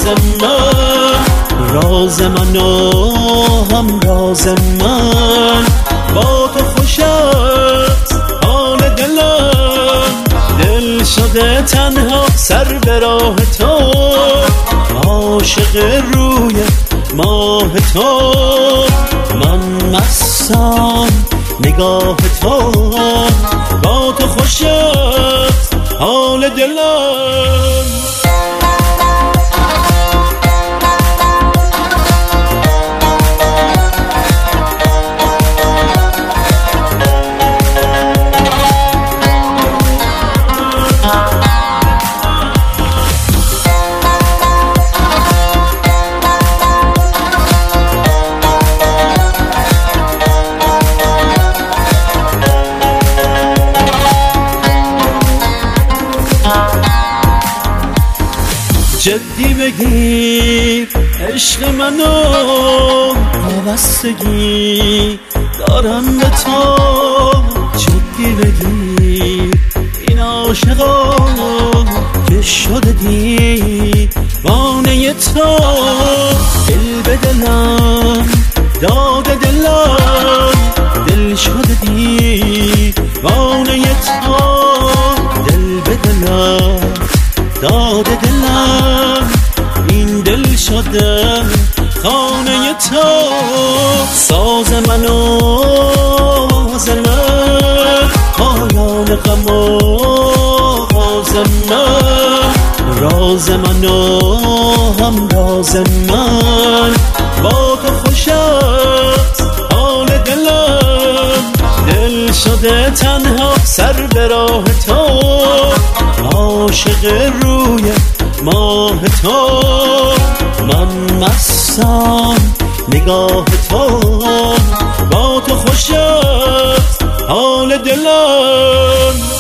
من، راز من و هم راز من. با تو خوش است حال دلم، دل شده تنها سر به راه تو، عاشق روی ماه تو. من مستم نگاه تو، با تو خوش است حال دلم. جدی بگیر عشق منو، وابستگی دارم به تو. جدی بگیر این عاشقا که شده دیوانه تو. دل به دلم داده دلم، دل شده دیوانه تو. دل به دلم داده دلم، این دل شده خانه تو. ساز من و آواز من، پایان غم و آغاز من. راز من و هم راز من، با تو خوش است حال دلم. دل شده تنها سر به راه تو، عاشق روی ماه تو. من مستم نگاه تو، با تو خوش است حال دلم.